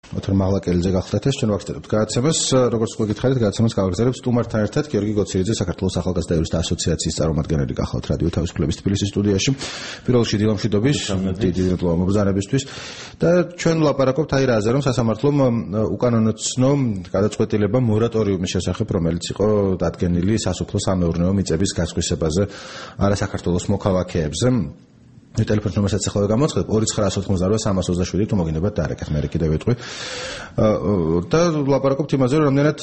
ოთარ მაღლაკელიძე გახლდათ ეს ჩვენ ვაგრძელებთ გადაცემას როგორც გითხარით გადაცემას გავაგრძელებთ სტუმართან ერთად გიორგი გოცირიძე საქართველოს ახალგაზრდა იურისტთა ასოციაციის წარმომადგენელი გახლავთ რადიო თავისუფლების თბილისის სტუდიაში პირველ რიგში დილამშვიდობის დიდი მობრძანებისთვის და ჩვენ ვლაპარაკობთ აი რაზე რომ სასამართლომ უკანონო გადაწყვეტილება მორატორიუმის შესახებ რომელიც იყო დადგენილი სასოფლო-სამეურნეო მიწების გასხვისებაზე არასაქართლოს მოქალაქეებზე ტელეფონს რომელსაც ახლა გამოცხადებ 2988-327 თუ მოგინებათ დარეკეთ მე კიდევ ვიტყვი და ვლაპარაკობთ იმაზე რომ რამდენად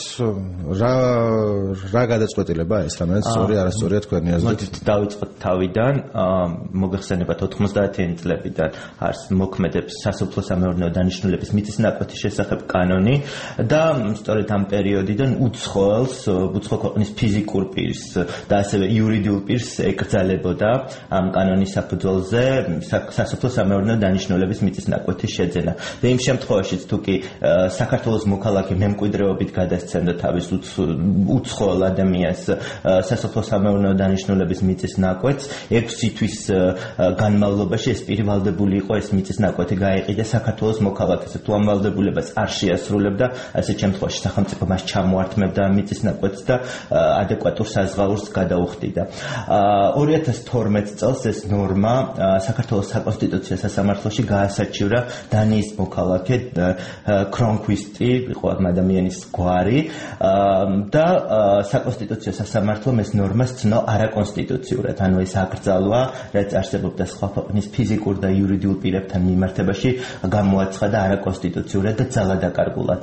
რა გადაწყვეტილება ეს რამდენად სწორი არასწორია თქვენი აზრით მოდით დავიწყოთ თავიდან მოგეხსენებათ 90-იანი წლებიდან არის მოქმედებს სასოფლო-სამეურნეო დანიშნულების მიწის ნაკვეთის შესახებ კანონი და სწორედ ამ პერიოდიდან უცხო ქვეყნის ფიზიკურ პირს და ასევე იურიდიულ პირს ეკრძალებოდა ამ კანონის საფუძველზე სასოფლო-სამეურნეო დანიშნულების მიწის ნაკვეთის შეძენა. და იმ შემთხვევაშიც თუ კი საქართველოს მოქალაქე მემკვიდრეობით გადასცემდა თავის უცხოელ ადამიანს სასოფლო-სამეურნეო დანიშნულების მიწის ნაკვეთს 6 თვის განმავლობაში ეს პირი ვალდებული იყო ეს მიწის ნაკვეთი გაეყიდა საქართველოს მოქალაქეზე. თუ ამ ვალდებულებას არ შეასრულებდა, ასეთ შემთხვევაში სახელმწიფო მას ჩამოართმევდა მიწის ნაკვეთს და ადეკვატურ საზღაურს გადაუხდიდა. 2012 წელს ეს ნორმა საქართველოს საკონსტიტუციო სასამართლოში გაასაჩივრა დანიის მოქალაქე კრონკვისტი იყო ამ ადამიანის გვარი და საკონსტიტუციო სასამართლომ ეს ნორმას ცნო არაკონსტიტუციურად, ანუ ეს აკრძალვა, რაც არსებობდა სხვა ქვეყნის ფიზიკურ და იურიდიულ პირებთან მიმართებაში, გამოაცხადა არაკონსტიტუციურად და ძალადაკარგულად.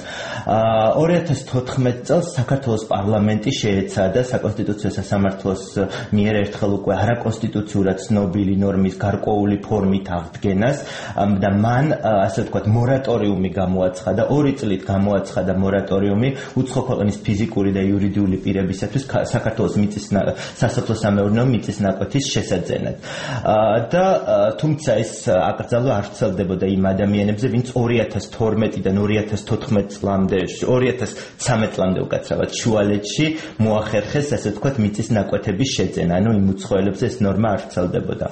2014 წელს საქართველოს პარლამენტი შეეცადა საკონსტიტუციო სასამართლოს მიერ ერთხელ უკვე არაკონსტიტუციურად ცნობილი ნორმის გარკვეული ფორმით აღდგენას და მან ასე ვთქვათ მორატორიუმი გამოაცხადა 2 წლით გამოაცხადა მორატორიუმი უცხო ქვეყნის ფიზიკური და იურიდიული პირებისათვის საქართველოს სასოფლო-სამეურნეო მიწის ნაკვეთის შესაძენად და თუმცა ეს აკრძალვა არ ვრცელდებოდა იმ ადამიანებზე ვინც 2012-დან 2014 წლამდე 2013 წლამდე უკაცრავად შუალედში მოახერხეს ასე ვთქვათ მიწის ნაკვეთების შეძენა ანუ იმ უცხოელებზე ეს ნორმა არ ვრცელდებოდა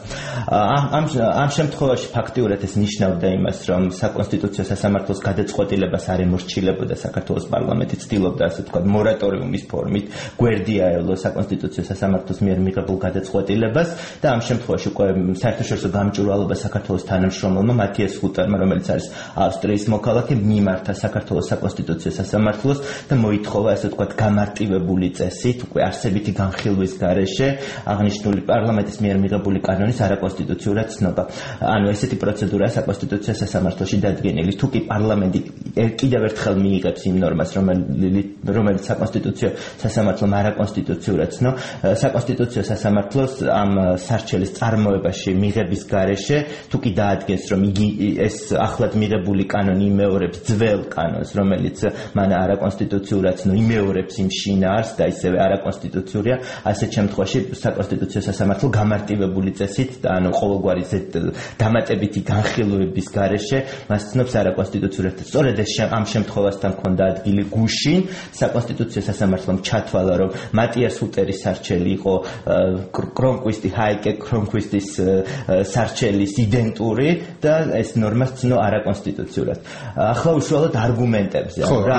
ამ შემთხვევაში ფაქტიურად ეს ნიშნავდა იმას, რომ საკონსტიტუციო სასამართლოს გადაწყვეტილებას არ ემორჩილებოდა საქართველოს პარლამენტი ცდილობდა ასე ვთქვათ მორატორიუმის ფორმით გვერდია ელო საკონსტიტუციო სასამართლოს მიერ მიღებულ გადაწყვეტილებას და ამ შემთხვევაში უკვე საერთაშორისო გამჭვირვალობა საქართველოს თანამშრომელმა მათიას ხუტარმა, რომელიც არის ავსტრიის მოქალაქე, მიმართა საქართველოს საკონსტიტუციო სასამართლოს და მოითხოვა ასე ვთქვათ გამარტივებული წესით უკვე არსებითი განხილვის გარეშე აღნიშნული პარლამენტის მიერ მიღებული კანონის არაკონსტიტუციურად ცნობა. ანუ ესეთი პროცედურაა საკონსტიტუციო სასამართლოში დადგენილი. თუ კი პარლამენტი კიდევ ერთხელ მიიღებს იმ ნორმას, რომელიც საკონსტიტუციო სასამართლომ არაკონსტიტუციურად ცნო, საკონსტიტუციო სასამართლოს ამ სარჩელის წარმოებაში მიღების გარეშე, თუ კი დაადგენს, რომ იგი ეს ახლად მიღებული კანონი იმეორებს ძველ კანონს, რომელიც მან არაკონსტიტუციურად ცნო, იმეორებს იმ შინაარსს და ისევე არაკონსტიტუციურია, ასეთ შემთხვევაში საკონსტიტუციო სასამართლო გამარტივებული წესით და ანუ ყოველგვარი დამატებითი განხილვების გარეშე მას ცნობს არაკონსტიტუციურად. სწორედ ამ შემთხვევასთან ჰქონდა ადგილი გუშინ საკონსტიტუციო სასამართლომ ჩათვალა, რომ მატიას ჰუტერის სარჩელი იყო კრონკვისტი ჰაიკე კრონკვისტის სარჩელის იდენტური და ეს ნორმა ცნო არაკონსტიტუციურად. ახლა უშუალოდ არგუმენტებზე, რა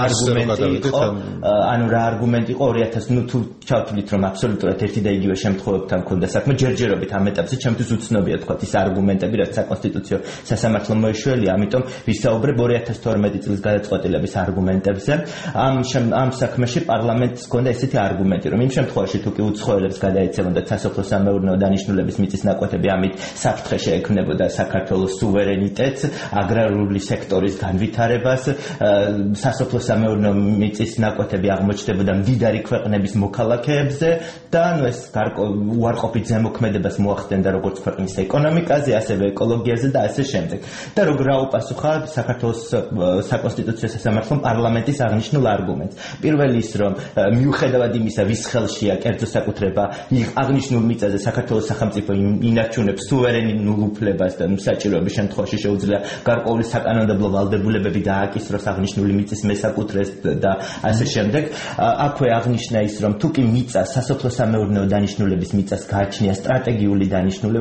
არგუმენტი იყო 2000 თუ ჩავთვლით, რომ აბსოლუტურად ერთი და იგივე შემთხვევებთან ჰქონდა საქმე, ჯერჯერობით ამ ეტაპზე ჩემთვის უცნობია თქვა ის არგუმენტები, რაც საკონსტიტუციო სასამართლომ მოიშველია, ამიტომ ვისაუბრებ 2012 წლის გადაწყვეტილების არგუმენტებზე. ამ საქმეში პარლამენტს ჰქონდა ესეთი არგუმენტი, რომ იმ შემთხვევაში თუ კი უცხოელებს გადაეცემოდა სასოფლო-სამეურნეო დანიშნულების მიწის ნაკვეთები, ამით საფრთხე შეექმნებოდა საქართველოს სუვერენიტეტს, აგრარული სექტორის განვითარებას, სასოფლო-სამეურნეო მიწის ნაკვეთები აღმოჩნდებოდა მდიდარი ქვეყნების მოქალაქეებზე და ანუ ეს უარყოფით ზემოქმედებას მოახდენდა როგორც ქვეყნის ეკონომიკაზე, ასევე ეკოლოგიაზე და ასე შემდეგ. და როგორ აუპასუხა საქართველოს საკონსტიტუციო სასამართლომ პარლამენტის აღნიშნულ არგუმენტს. პირველი ის, რომ მიუხედავად იმისა, ვის ხელშია კერძო საკუთრება, აღნიშნულ მიწაზე საქართველოს სახელმწიფო ინარჩუნებს სუვერენულ უფლებას და საჭიროების შემთხვევაში შეუძლია გარკვეული საკანონმდებლო ვალდებულებები დააკისროს აღნიშნული მიწის მესაკუთრეს და ასე შემდეგ. აქვე აღნიშნა ის, რომ თუ კი მიწა სასოფლო-სამეურნეო დანიშნულების მიწას გააჩნია სტრატეგიული დანიშნულება, მაგალითად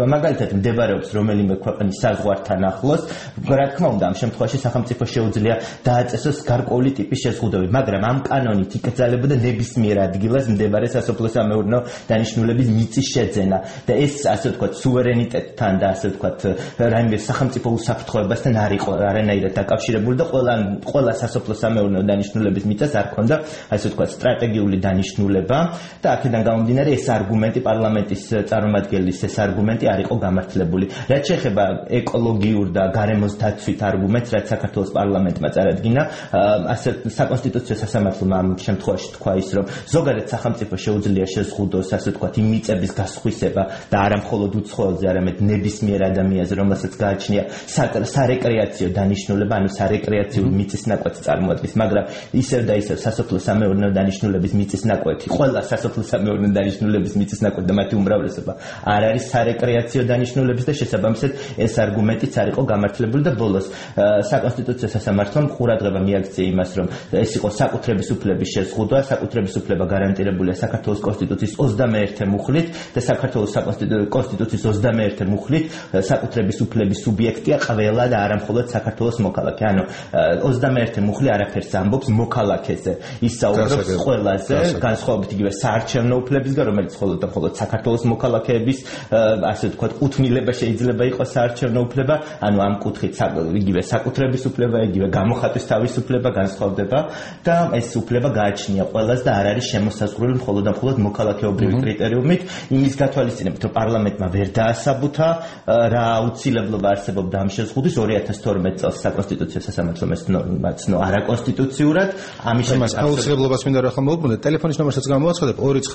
მდებარეობს რომელიმე ქვეყნის საზღვართან ახლოს, რა თქმა უნდა, ამ შემთხვევაში სახელმწიფო შეუძლია დააწესოს გარკვეული ტიპის შეზღუდვები, მაგრამ ამ კანონით იკრძალებოდა ნებისმიერ ადგილას მდებარე სასოფლო-სამეურნეო დანიშნულების მიწის შეძენა და ეს ასე ვთქვათ სუვერენიტეტთან და ასე ვთქვათ რაიმე სახელმწიფო უსაფრთხოებასთან არ იყო არანაირად დაკავშირებული და ყველა სასოფლო-სამეურნეო დანიშნულების მიწას არ ჰქონდა ასე ვთქვათ სტრატეგიული დანიშნულება და აქედან გამომდინარე ეს არგუმენტი პარლამენტის წარმომადგენლის ეს არგუმენტი არ იყო გამართლებული. რაც შეეხება ეკოლოგიურ და გარემოს დაცვით არგუმენტს, რაც საქართველოს პარლამენტმა წარადგინა, ასე საკონსტიტუციო სასამართლომ ამ შემთხვევაში თქვა ის, რომ ზოგადად სახელმწიფო შეუძლია შეზღუდოს, ასე ვთქვათ, იმ მიწების გასხვისება და არა მხოლოდ უცხოელზე, არამედ ნებისმიერ ადამიანზე, რომელსაც გააჩნია სარეკრეაციო დანიშნულება, ანუ სარეკრეაციო მიწის ნაკვეთი წარმოადგენს, მაგრამ ისევ და ისევ სასოფლო-სამეურნეო დანიშნულების მიწის ნაკვეთი, ყველა სასოფლო-სამეურნეო დანიშნულების მიწის ნაკვეთი და მათი უმრავლესობა არ არის სარეკრეაციო დანიშნულების და შესაბამისად ეს არგუმენტიც არ იყო გამართლებული და ბოლოს საკონსტიტუციო სასამართლომ ყურადღება მიაქცია იმას, რომ ეს იყო საკუთრების უფლების შეზღუდვა, საკუთრების უფლება გარანტირებულია საქართველოს კონსტიტუციის 21 მუხლით და საქართველოს კონსტიტუციის 21 მუხლით საკუთრების უფლების სუბიექტია ყველა და არა მხოლოდ საქართველოს მოქალაქე. ანუ 21 მუხლი არაფერს ამბობს მოქალაქეზე. ის საუბრობს ყველაზე, განსხვავებით იგივე საარჩევნო უფლებისგან, რომელიც მხოლოდ საქართველოს მოქალაქეების ასე ვთქვათ კუთვნილება შეიძლება იყოს საარჩევნო უფლება, ანუ ამ კუთხით იგივე საკუთრების უფლება, იგივე გამოხატვის თავისუფლება განსხვავდება და ეს უფლება გააჩნია ყველას და არ არის შემოსაზღვრული მხოლოდ მოქალაქეობრივი კრიტერიუმით. იმის გათვალისწინებით, რომ პარლამენტმა ვერ დაასაბუთა რა აუცილებლობა არსებობდა ამ შეზღუდვის 2012 წელს საკონსტიტუციო სასამართლომ ეს ნორმა ცნო არაკონსტიტუციურად. ამის შემდგომ აუცილებლობას მინდა რა ხომ მოვუბრუნდეთ. ტელეფონის ნომერსაც გამოვაცხადებ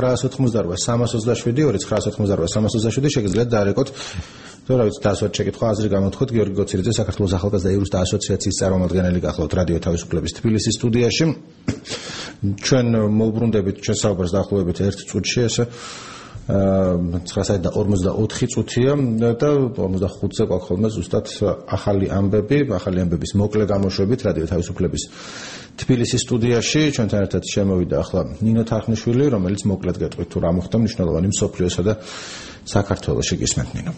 2988 327 შეგიძლიათ დაარეკოთ. რა ვიცი, დაასვათ შეკითხვა, აზრი გამოთქვით. გიორგი გოცირიძე, საქართველოს ახალგაზრდა იურისტთა ასოციაციის წარმომადგენელი გახლავთ რადიო თავისუფლების თბილისის სტუდიაში. ჩვენ მოვუბრუნდებით ჩვენ საუბარს დაახლოებით 1 წუთში, ესე 9:54 წუთია და 45-ზე გვაქვს ხოლმე ზუსტად ახალი ამბების მოკლე გამოშვებით რადიო თავისუფლების თბილისის სტუდიაში. ჩვენთან ერთად შემოვიდა ახლა ნინო თარხნიშვილი, რომელიც მოკლედ გეტყვით თუ რა მოხდა მნიშვნელოვანი მსოფლიოსა და საქართველოში. გისმენთ ნინო.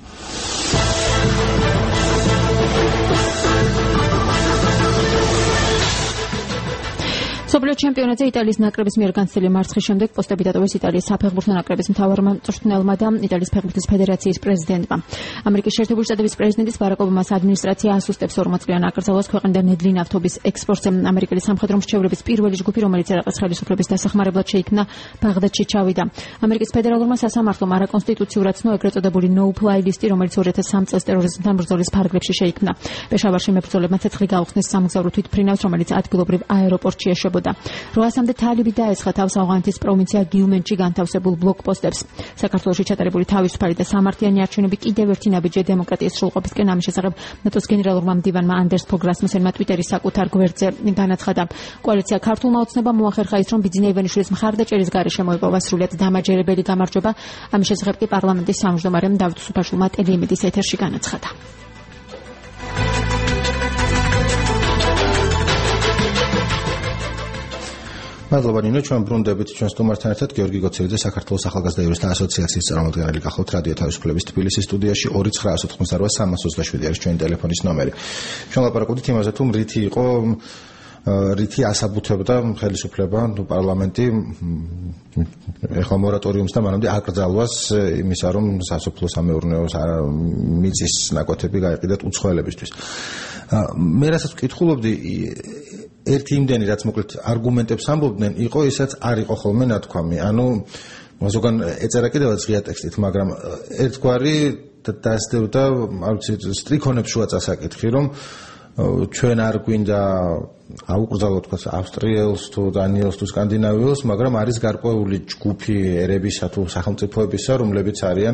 მსოფლიო ჩემპიონატზე იტალიის ნაკრების მიერ განცდილი მარცხის შემდეგ პოსტები დატოვეს იტალიის საფეხბურთო ნაკრების მთავარმა მწვრთნელმა და იტალიის ფეხბურთის ფედერაციის პრეზიდენტმა. ამერიკის შეერთებული შტატების პრეზიდენტის ბარაკ ობამას ადმინისტრაცია ასუსტებს 40 წლიან აკრძალვას ქვეყნიდან ნედლი ნავთობის ექსპორტზე. ამერიკელი სამხედრო მრჩევლების პირველი ჯგუფი, რომელიც ერაყის ხელისუფლების დასახმარებლად შეიქმნა, ბაღდადში ჩავიდა. ამერიკის ფედერალურმა სასამართლომ არაკონსტიტუციურად ცნო ეგრეთ წოდებული no-fly ლისტი, რომელიც 2003 წელს ტერორიზმთან ბრძოლის ფარგლებში შეიქმნა. პეშავარში მებრძოლებმა ცეცხლი გაუხსნეს სამგზავრო თვითმფრინავს, რომელიც ადგილობრივ აეროპორტში ეშვებოდა. 800-მდე თალიბი დაესხა თავს ავღანეთის პროვინცია გიუმენში განთავსებულ ბლოკპოსტებს. საქართველოში ჩატარებული თავისუფალი და სამართლიანი არჩევნები კიდევ ერთი ნაბიჯია დემოკრატიის სრულყოფისკენ. ამის შესახებ ნატოს გენერალურმა მდივანმა ანდერს ფოგ რასმუსენმა ტვიტერის საკუთარ გვერდზე განაცხადა. კოალიცია ქართულმა ოცნებამ მოახერხა ის, რომ ბიძინა ივანიშვილის მხარდაჭერის გარეშე მოიპოვა სრულიად დამაჯერებელი გამარჯვება. ამის შესახებ კი პარლამენტის თავმჯდომარემ დავით სუფაშვილმა ტელეიმედის ეთერში განაცხადა. მადლობა ნინო, ჩვენ ბრუნდებით ჩვენ სტუმართან ერთად გიორგი გოცირიძე, საქართველოს ახალგაზრდა იურისტთა ასოციაციის წარმომადგენელი გახლავთ რადიო თავისუფლების თბილისის სტუდიაში. 2988 არის ჩვენი ტელეფონის ნომერი. ჩვენ ლაპარაკობთ იმაზე, თუ რითი ასაბუთებდა ხელისუფლება, პარლამენტი ეხლა მორატორიუმს და მანამდე აკრძალვას იმისა, რომ სასოფლო-სამეურნეო მიწის ნაკვეთები გაიყიდათ უცხოელებისთვის. მე რასაც ვკითხულობდი, ერთი იმდენი რაც მოკლედ არგუმენტებს ამბობდნენ, იყო ისაც არ იყო ხოლმე ნათქვამი. ანუ ზოგან ეწერა კიდევაც ღია ტექსტით, მაგრამ ერთგვარი დასდევდა, არ ვიცი, სტრიქონებს შუა წასაკითხი, რომ ჩვენ არ გვინდა აუკრძალოთ თქვა ავსტრიელს თუ დანიელს თუ სკანდინავიელს, მაგრამ არის გარკვეული ჯგუფი ერებისა თუ სახელმწიფოებისა, რომლებიც არიან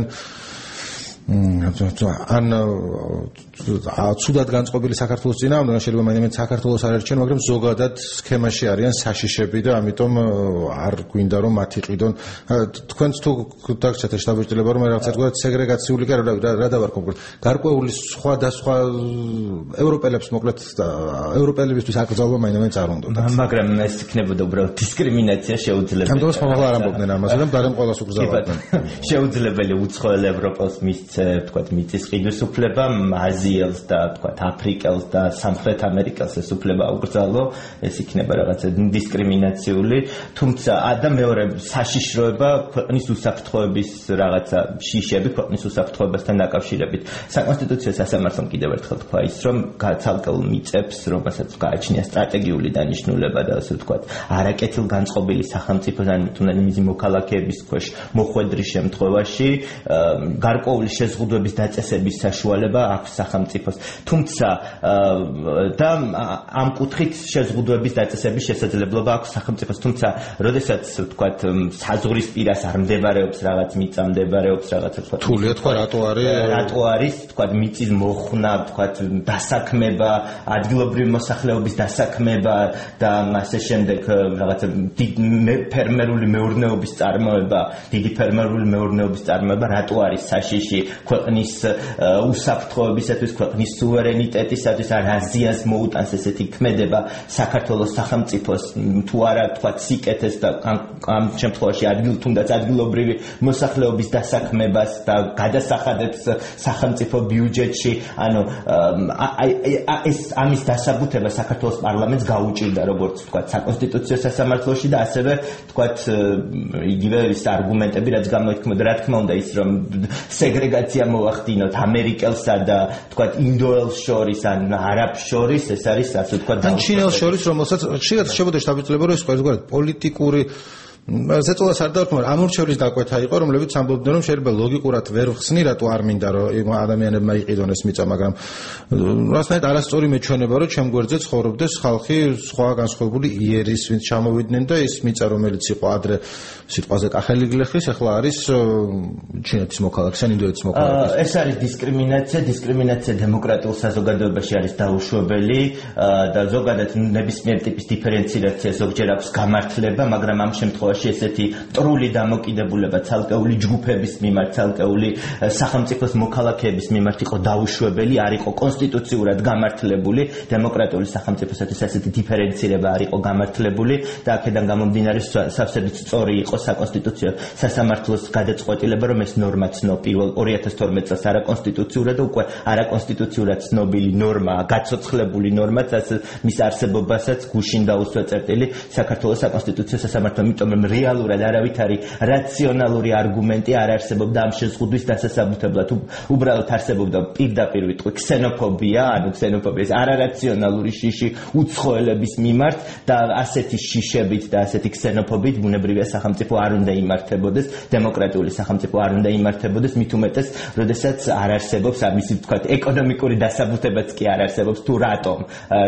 ან ცუდად განწყობილი საქართველოს წინააღმდეგ, შეიძლება მაინც საქართველოს არ ერჩენ, მაგრამ ზოგადად სქემაში არიან საშიშები და ამიტომ არ გვინდა რომ მათი ყიდონ. თქვენც თუ დაგჭათ შტაბ-ბიჭდილება რომ რაღაცა თქვა სეგრეგაციული კი რა დავარქობთ. გარკვეული სხვა ევროპელებს მოკლედ ევროპელებისთვის აკრძალვა მაინც არ უნდა. მაგრამ ეს იქნებოდა უბრალოდ დისკრიმინაცია შეუძლებელი. ამიტომ სხვა არ ამბობდნენ ამაზე, რომ დარემ ყოველას უკრძალავდნენ. შეუძლებელი უცხოელ ევროპელს მისცეს მისცე, ვთქვათ, მიწის ყიდვის უფლება, აზიელს და ვთქვათ, აფრიკელს და სამხრეთ ამერიკელს ეს უფლება აუკრძალო, ეს იქნება რაღაცა დისკრიმინაციული, თუმცა და მეორე საშიშროება ქვეყნის უსაფრთხოების რაღაცა შიშები ქვეყნის უსაფრთხოებასთან დაკავშირებით. საკონსტიტუციო სასამართლომ კიდევ ერთხელ თქვა ის, რომ ცალკეულ მიწებს, რომელსაც გააჩნია სტრატეგიული დანიშნულება და ასე ვთქვათ, არაკეთილ განწყობილი სახელმწიფოდან თუნდაც მისი მოქალაქეების ქვეშ მოხვედრის შემთხვევაში გარკვეული შეზღუდვების დაწესების საშუალება აქვს სახელმწიფოს. თუმცა და ამ კუთხით შეზღუდვების დაწესების შესაძლებლობა აქვს სახელმწიფოს. თუმცა, როდესაც ვთქვათ, საზღვრის პირას არ მდებარეობს რაღაც მიწა, მდებარეობს რაღაც ვთქვათ. თულია თქვა რატო არის, ვთქვათ, მიწის მოხსნა, ვთქვათ, დასაქმება, ადგილობრივი მოსახლეობის დასაქმება და ასე შემდეგ რაღაცა ფერმერული მეურნეობის წარმოება, დიდი ფერმერული მეურნეობის წარმოება რატო არის საშიში ქვეყნის უსაფრთხოებისათვის, ქვეყნის სუვერენიტეტისათვის, არ აზიას მოუტანს ესეთი ქმედება საქართველოს სახელმწიფოს თუ არა თქვათ სიკეთეს და ამ შემთხვევაში თუნდაც ადგილობრივი მოსახლეობის დასაქმებას და გადასახადებს სახელმწიფო ბიუჯეტში, ანუ ეს ამის დასაბუთება საქართველოს პარლამენტს გაუჭირდა როგორც თქვათ საკონსტიტუციო სასამართლოში და ასევე თქვათ იგივე ის არგუმენტები რაც გამოითქმოდა, რა თქმა უნდა ის რომ სეგრეგაცია მოახდინოთ ამერიკელსა და თქვათ ინდოელს შორის ან არაბს შორის, ეს არის ასე ვთქვათ და ჩინელს შორის, რომელსაც ხშირად შევდე შთაბეჭდილება რომ ეს ყოველგვარი პოლიტიკური ზეწოლას არ დავთქმა, ამორჩევლის დაკვეთა იყო, რომლებიც ამბობდნენ, რომ შეიძლება ლოგიკურად ვერ ხსნი, რატო არ მინდა რომ ადამიანებმა იყიდონ ეს მიწა, მაგრამ რასაკვირველად არასწორი მეჩვენება, რომ ჩემ გვერდზე ცხოვრობდეს ხალხი სხვა განსხვავებული იერის, ვინც ჩამოვიდნენ და ეს მიწა, რომელიც იყო ადრე სიტყვაზე კახელი გლეხის, ახლა არის ჩინეთის მოქალაქე, ინდოეთის მოქალაქე. ეს არის დისკრიმინაცია დემოკრატიულ საზოგადოებაში არის დაუშვებელი და ზოგადად ნებისმიერ ტიპის დიფერენცირაცია ზოგჯერ აქვს გამართლება, მაგრამ ამ შემთხვევაში ესეთი მტრული დამოკიდებულება ცალკეული ჯგუფების მიმართ, ცალკეული სახელმწიფოს მოქალაქეების მიმართ იყო დაუშვებელი, არ იყო კონსტიტუციურად გამართლებული, დემოკრატიული სახელმწიფოსათვის ასეთი დიფერენცირება არ იყო გამართლებული და აქედან გამომდინარე სავსებით სწორი იყო საკონსტიტუციო სასამართლოს გადაწყვეტილება, რომ ეს ნორმა ცნო პირველ 2012 წელს არაკონსტიტუციურად და უკვე არაკონსტიტუციურად ცნობილი ნორმაა, გაცოცხლებული ნორმაც, მის არსებობასაც გუშინ დაუსვა წერტილი საქართველოს საკონსტიტუციო სასამართლომ, იმიტომ რომ რეალურად არავითარი რაციონალური არგუმენტი არ არსებობდა ამ შეზღუდვის დასასაბუთებლად, უბრალოდ არსებობდა პირდაპირ ვიტყვი ქსენოფობია, ანუ ქსენოფობიის არარაციონალური შიში უცხოელების მიმართ და ასეთი შიშებით და ასეთი ქსენოფობით ბუნებრივია სახელმწიფო არ უნდა იმართებოდეს, დემოკრატიული სახელმწიფო არ უნდა იმართებოდეს, მით უმეტეს, როდესაც არ არსებობს ამისი ვთქვათ ეკონომიკური დასაბუთებაც კი არ არსებობს, თუ რატომ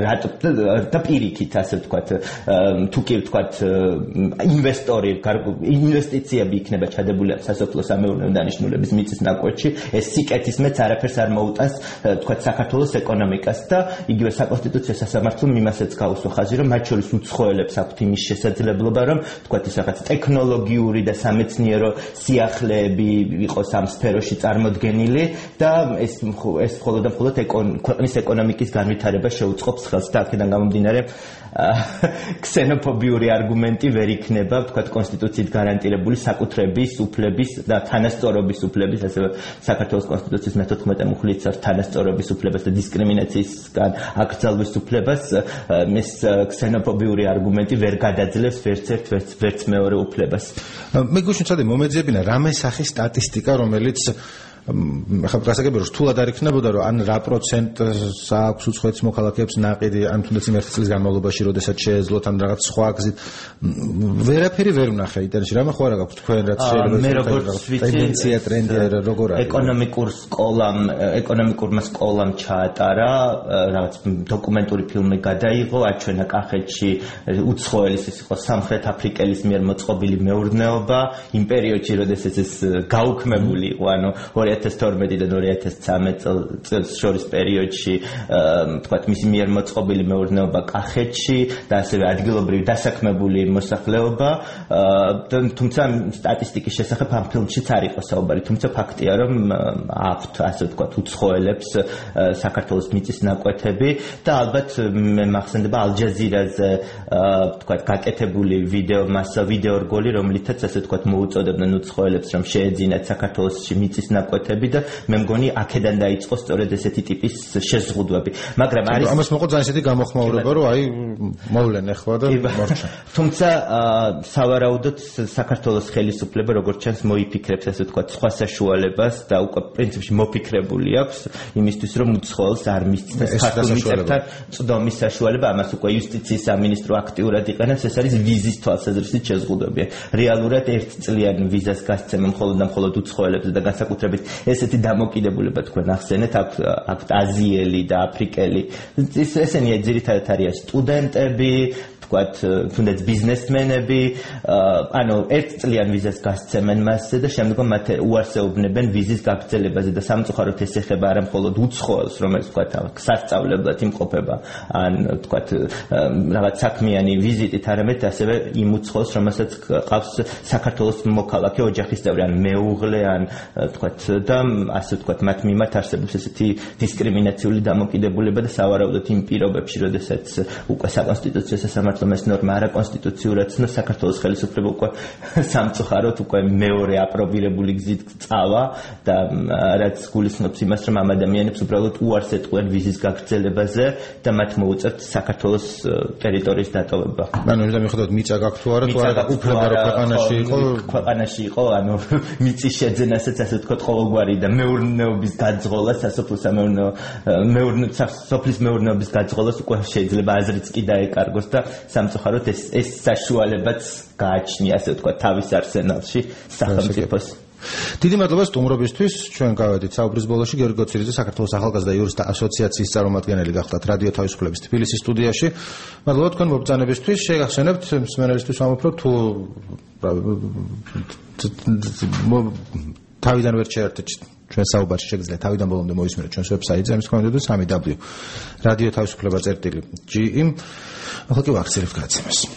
და პირიქით ასე ვთქვათ, თუ კი ვთქვათ ინვესტორი, ინვესტიციები იქნება ჩადებული სასოფლო-სამეურნეო დანიშნულების მიწის ნაკვეთში, ეს სიკეთის მეც არაფერს არ მოუტანს, თქვათ, საქართველოს ეკონომიკას და იგივე საკონსტიტუციო სასამართლომ იმასაც გაუსვა ხაზი, რომ მათ შორის უცხოელებს აქვთ იმის შესაძლებლობა, რომ თქვათ ის რაღაც ტექნოლოგიური და სამეცნიერო სიახლეები იყოს ამ სფეროში წარმოდგენილი და ეს მხოლოდ და მხოლოდ ქვეყნის ეკონომიკის განვითარებას შეუწყობს ხელს და აქედან გამომდინარე ქსენოფობიური არგუმენტი ვერ იქნება, ვთქვათ, კონსტიტუციით გარანტირებული საკუთრების, უფლების და თანასწორობის უფლების, ასევე საქართველოს კონსტიტუციის მე-14 მუხლით თანასწორობის უფლებას და დისკრიმინაციისგან აკრძალვის უფლებას, ეს ქსენოფობიური არგუმენტი ვერ გადაძლევს ვერც მეორე უფლებას. მე გუშინ ცოტა მომეძებინა რამე სახის სტატისტიკა, რომელიც ახლა გასაგებია რომ რთულად არ იქნებოდა რომ ან რა პროცენტს აქვს უცხოეთის მოქალაქეებს ნაყიდი ან თუნდაც იმ ერთი წლის განმავლობაში როდესაც შეეძლოთ ან რაღაც სხვა გზით ვერაფერი ვერ ვნახე ინტერნეტში რამე ხო არა გაქვთ თქვენ რაც შეიძლება ტენდენცია ტრენდი როგორ არის ეკონომიკურმა სკოლამ ჩაატარა რაღაც დოკუმენტური ფილმი გადაიღო აჩვენა კახეთში უცხოელის ის იყო სამხრეთ აფრიკელის მიერ მოწყობილი მეურნეობა იმ პერიოდში როდესაც ეს გაუქმებული იყო ანუ 2012 და 2013 წელს შორის პერიოდში თქვათ მისი მიერ მოწყობილი მეურნეობა კახეთში და ასევე ადგილობრივი დასაქმებული მოსახლეობა თუმცა სტატისტიკის შესახებ ამ ფილმშიც არ იყო საუბარი თუმცა ფაქტია რომ აქვთ ასე ვთქვათ უცხოელებს საქართველოს მიწის ნაკვეთები და ალბათ მე მახსენდება ალ-ჯაზირაზე ვთქვათ გაკეთებული ვიდეო რგოლი რომლითაც ასე ვთქვათ მოუწოდებდნენ უცხოელებს რომ შეეძინათ საქართველოსში მიწის ნაკვეთები მოთები და მე მგონი აქედან დაიწყო სწორედ ესეთი ტიპის შეზღუდვები. მაგრამ არის ამას მოყვა ძალიან ისეთი გამოხმაურება, რომ აი მოვლენ ახლა და მორჩა. თუმცა სავარაუდოდ საქართველოს ხელისუფლება როგორც ჩანს მოიფიქრებს ასე ვთქვათ სხვა საშუალებას და უკვე პრინციპში მოფიქრებული აქვს იმისთვის რომ უცხოელს არ მისცეს ქართულ მიწებთან წვდომის საშუალება. ამას უკვე იუსტიციის სამინისტრო აქტიურად იყენებს. ეს არის ვიზის თვალსაზრისით შეზღუდვები. რეალურად 1 წლიანი ვიზას გასცემა მხოლოდ და მხოლოდ უცხოელებს და განსაკუთრებით ესეთი დამოკიდებულება თქვენ ახსენეთ აქვთ აზიელი და აფრიკელი. ესენი ძირითადად არიან სტუდენტები, თქვათ თუნდაც ბიზნესმენები, ანუ 1 წლიან ვიზას გასცემენ მასზე და შემდგომ მათ უარსეობნებენ ვიზის გაგრძელებაზე და სამწუხაროდ ეს ეხება არა მხოლოდ უცხოელს, რომელიც თქვათ სასწავლებლად იმყოფება, ან თქვათ რაღაც საქმიანი ვიზიტით, არამედ ასევე იმ უცხოელს, რომელსაც ყავს საქართველოს მოქალაქე ოჯახის წევრი, ან მეუღლე, ან თქვათ და ასე ვთქვათ მათ მიმართ არსებობს ესეთი დისკრიმინაციული დამოკიდებულება და სავარაუდოდ იმ პირობებში, როდესაც უკვე საკონსტიტუციო სასამართლო ეს ნორმა არა კონსტიტუციურად ცნობს, საქართველოს ხელისუფლება უკვე სამწუხაროდ უკვე მეორე აპრობირებული გზით წავა და რაც გულისხმობს იმას, რომ ამ ადამიანებს უბრალოდ უარს ეტყვიან ვიზის გაგრძელებაზე და მათ მოუწევთ საქართველოს ტერიტორიის დატოვება. ანუ და მიხედავთ მიწა გაქვთ თუ არა, თუ არა უფლება რო ქვეყანაში იყო, ანუ მიწის შეძენასაც ასე ვთქვათ ყოველგვარი და მეურნეობის გაძღოლა, სოფლის მეურნეობის გაძღოლას უკვე შეიძლება აზრიც კი დაეკარგოს და სამწუხაროდ ეს საშუალებაც გააჩნია, ასე ვთქვათ, თავის არსენალში სახელმწიფოს. დიდი მადლობა სტუმრობისთვის. ჩვენ გავედით საუბრის ბოლოში გიორგი გოცირიძე, საქართველოს ახალგაზრდა იურისტთა ასოციაციის წარმომადგენელი გახდათ რადიო თავისუფლების თბილისის სტუდიაში. მადლობა თქვენ მობრძანებისთვის. შეგახსენებთ მსმენელისთვის ვამბობ, თუ თავიდან ვერ შეერთეთ ჩვენ საუბარში, შეგიძლიათ თავიდან ბოლომდე მოისმინოთ ჩვენს ვებსაიტზე, ამის თქმა უნდა www.radioთავისუფleba.ge. ახლა კი ვახცერებთ გადაცემას.